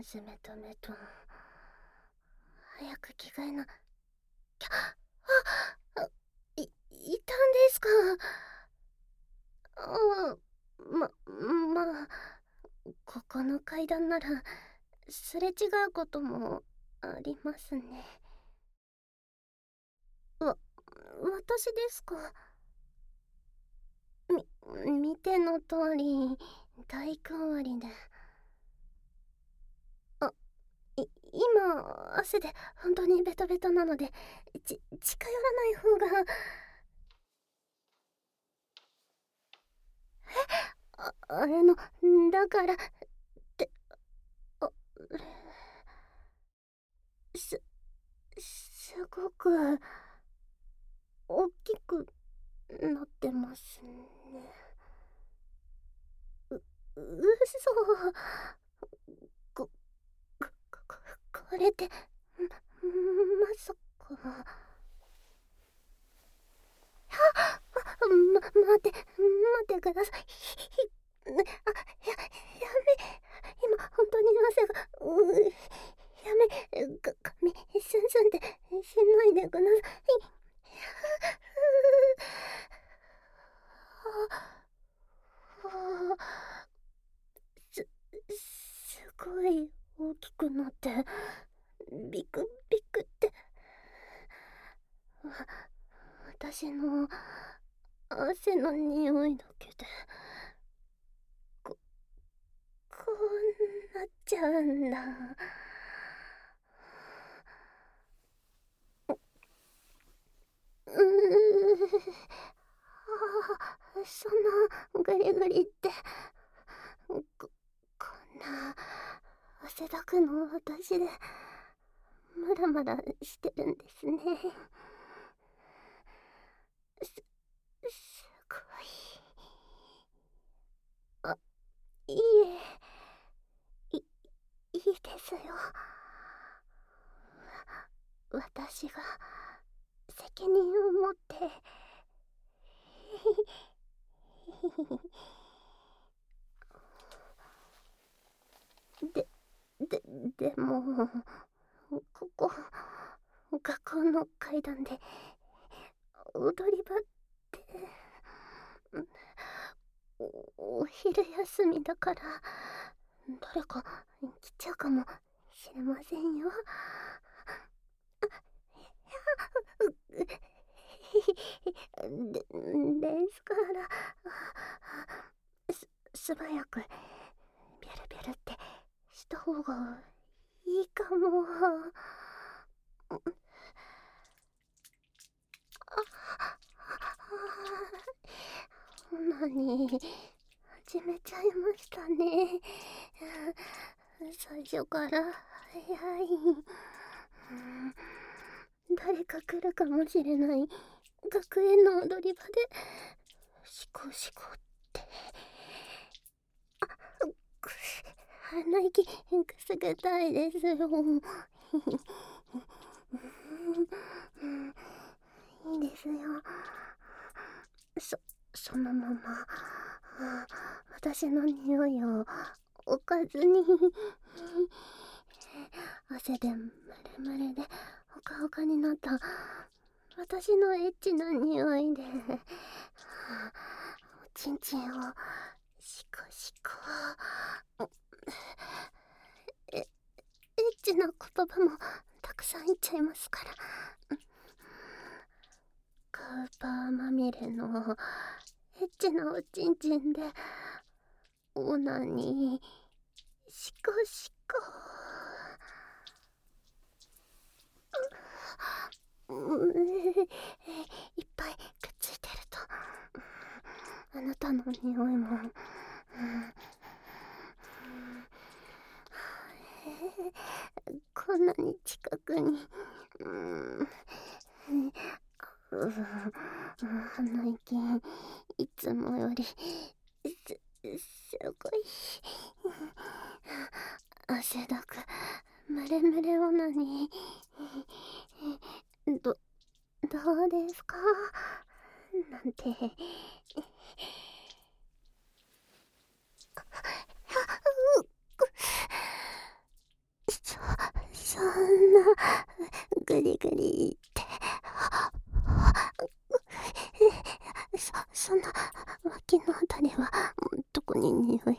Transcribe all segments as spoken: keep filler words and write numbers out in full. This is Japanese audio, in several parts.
娘と目と早く着替えなきゃ。ああいいたんですか。ああままあここの階段ならすれ違うこともありますね。わ私ですか。み見ての通り大根割りで。あい今汗で本当にベトベトなのでち近寄らない方が。ああのだからってあすすごく大きくなってますね。う嘘。ここここれってままさか。ま、待って、待ってください。ひ、ね、あ、や、やめ、今、本当に汗が、うやめ、か、髪、スンスンってしないでください。はあ、す、すごい大きくなって、ビクビクって、わ、私の汗の匂いだけで、こ、こうなっちゃうんだ。うーあ、そんなグリグリってこ、こんな汗だくの私でムラムラしてるんですね。す、すごい。あ、いいえ、い、いいですよ。私が責任を持ってで、で、でも、ここ、学校の階段で踊り場って、お、お昼休みだから誰か来ちゃうかもしれませんよ。で、ですからす、素早くビャルビャルってした方がいいかも。なに始めちゃいましたね。最初から早い。誰か来るかもしれない学園の踊り場でシコシコって。あ、く鼻息くすぐったいですよ。いいですよ。そ、そのまま私の匂いを置かずに汗でムレムレでほかほかになった私のエッチな匂いでおちんちんをシコシコ。え、エッチな言葉もたくさん言っちゃいますから。カウパーまみれのエッチなおちんちんでオナニーシコシコ。いっぱいくっついてるとあなたの匂いも、こんなに近くに、うん、鼻息いつもよりす、すごい汗だくムレムレオナにど、どうですかなんて。 そ、そんな、グリグリって。そ、その、脇のあたりは、特に匂いが。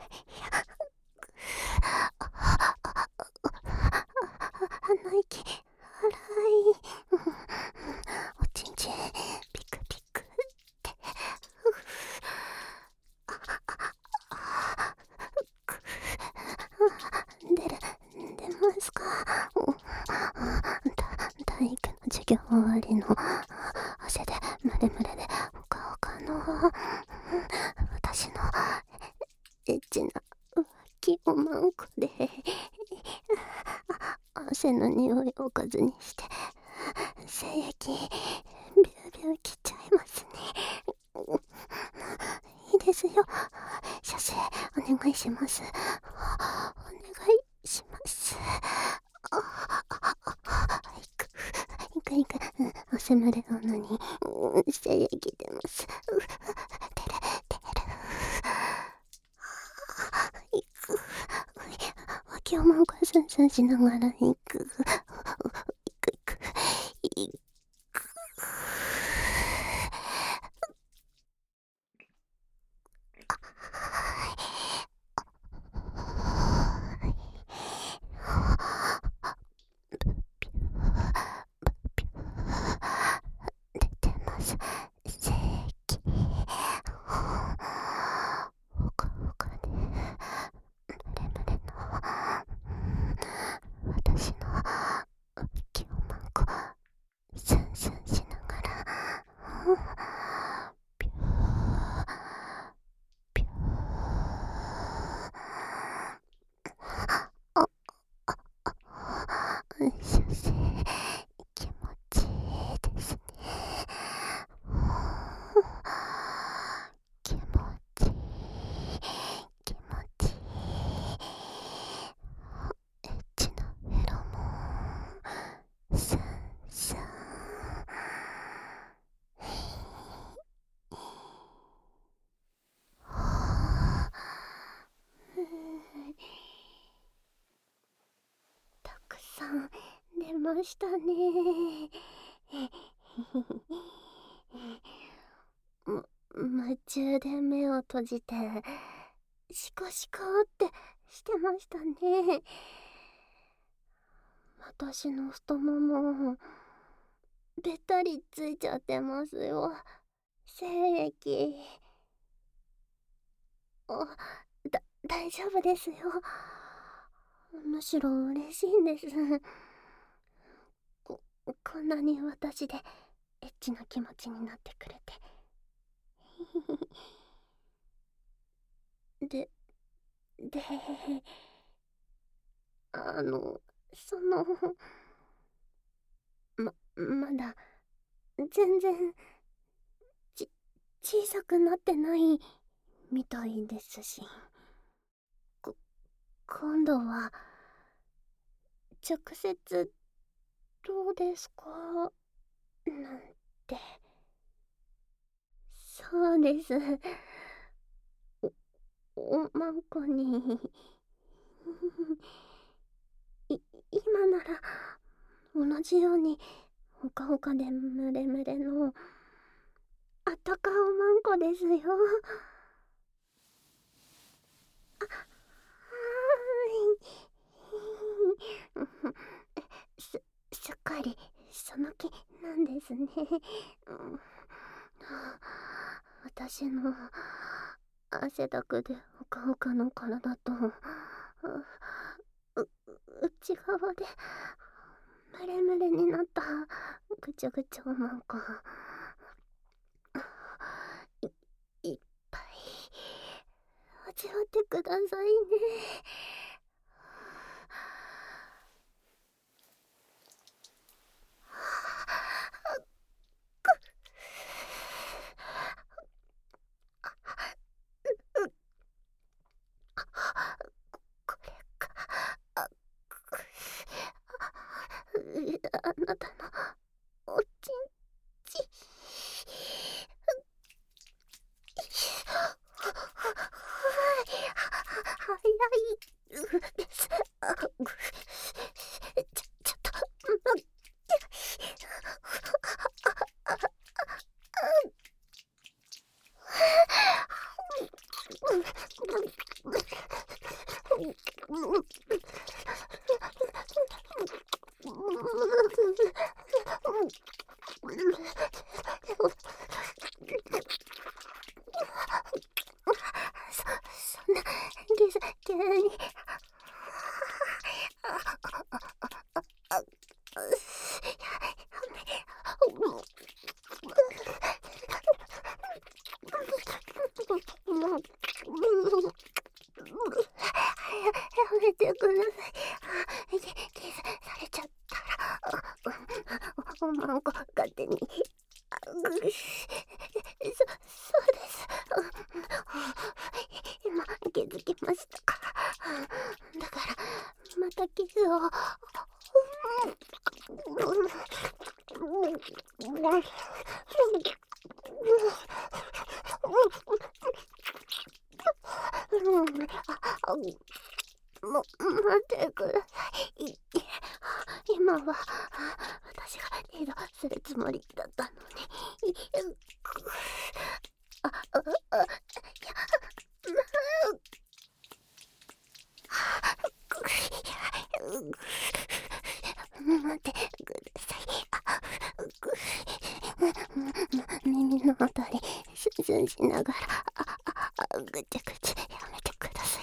鼻息、荒い。おちんちん、ピクピクって。出る、出ますか。体育の授業終わりの汗でムレムレでほかほかの私のエッチな浮気おまんこで汗の匂いをおかずにして精液ビュービュー切っちゃいますね。いいですよ、射精お願いします。お願いします。いくいくいく、汗蒸れなのに精液出ます。出る出る、いく、脇をもんこスンスンしながらいくいくいくいく。出てます、精液。ほかほかでムレムレの私の浮きをまんこスンスンしながらピューピュー。あ射精気持ちいいですね。気持ちいい気持ちいい。エッチなフェロモンスンスン。たくさん出ましたね。む夢中で目を閉じてシコシコってしてましたね。私の太ももべったりついちゃってますよ、精液。あ、だ、大丈夫ですよ。むしろ嬉しいんです。こ、こんなに私でエッチな気持ちになってくれて。で、で、あの、その、ま、まだ、全然、ち、小さくなってないみたいですし。こ、今度は、直接、どうですかなんて。そうです。お、おまんこに。い、今なら、同じように、ほかほかでムレムレの、あったかおまんこですよ。あ、はーい。す、すっかり、その気なんですね。うん、私の、汗だくでほかほかの体と、う、内側で、ムレムレになった、ぐちょぐちょおまんこ。い、いっぱい、味わってくださいね。これか、あ、あなたのおちんち。早いです。 おまんこ勝手に。あぐそ、そうです。今気づきました。だからまたキスを。も、待ってください。い今は私がリードするつもりだったのに。あ、あ、あ、いや、待ってください。耳のあたりスンスンしながら、あ、ぐちゃぐちゃやめてください。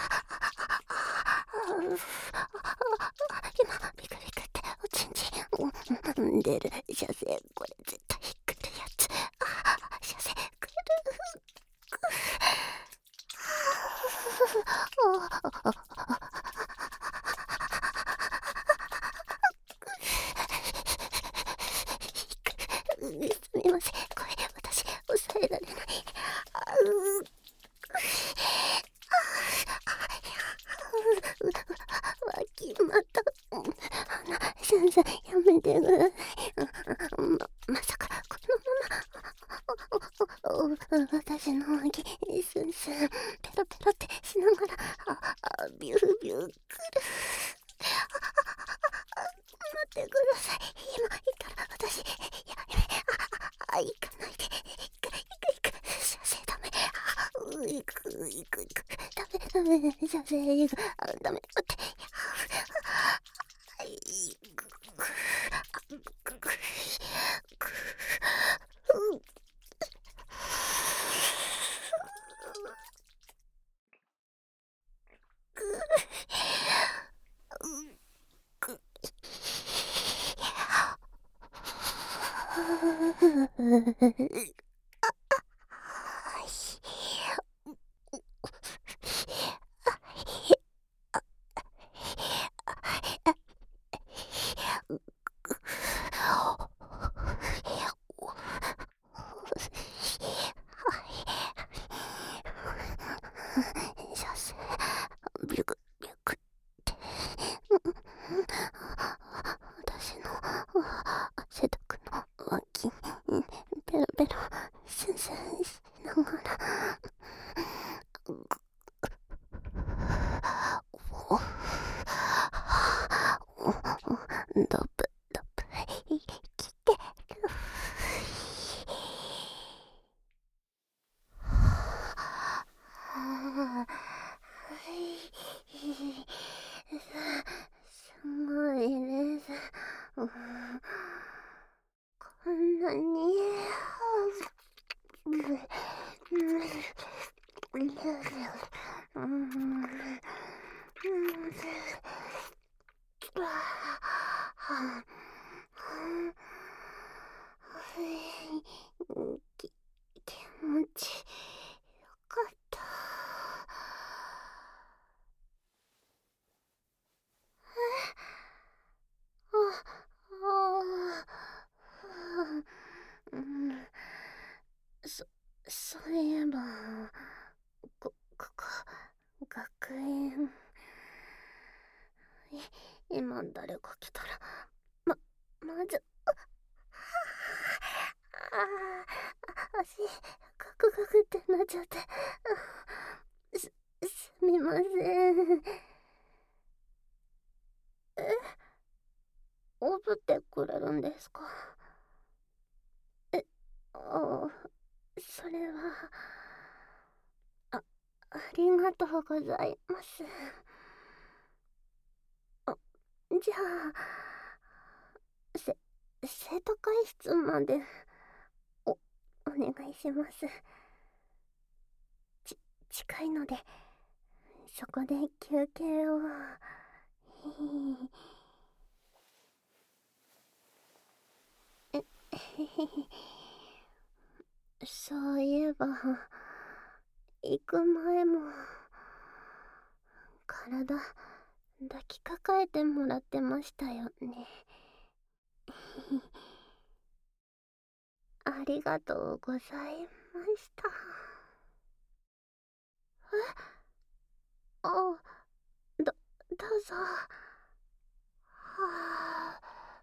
今ビクビクっておちんちん出る。射精、これ絶対来るやつ。射精来る。すみません、これ私抑えられない。あう脇また。先生、やめてください。ま、まさかこのまま私の脇スンスンペロペロってしながら、あ、ビュービューくる。待ってください。今行ったら私、やめ、あ、行かないで。行く、行く、行く。射精ダメ。行く、行く、行く。ダメ、ダメ、射精行く。ダメ、待って。行く。射精ビュクビュクって私の汗だくの脇ペロペロスンスンしながら、ドブドブ生きてる。すごいです。こんなに。き気持ちよかった。あ、ああ、うん、そ、そういえば、こ、ここ、学園。い、今誰か来たら、ま、まず、ああ、足、ガクガクってなっちゃって、す、すみません。え、おぶってくれるんですか？え、あ、それは、あ、ありがとうございます。あ、じゃあ、せ、生徒会室まで、お、お願いします。ち、近いので、そこで休憩を。え、へへへ。そういえば、行く前も、体、抱きかかえてもらってましたよね。 ありがとうございました。え、あ、どどうぞ。はあ。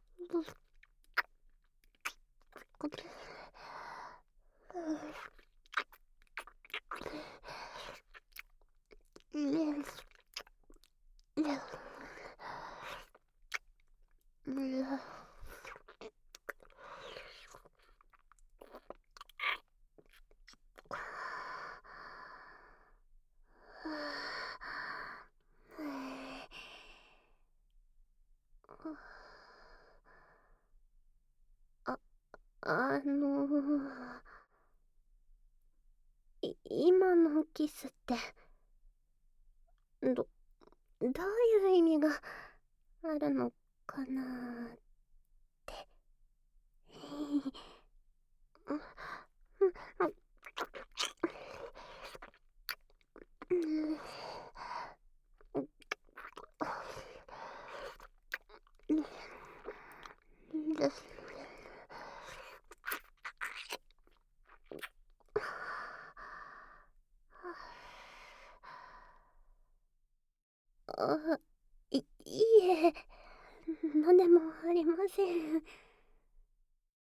あ、あのい今のキスってどどういう意味があるのかなって。あ、いいいえ、何でもありません。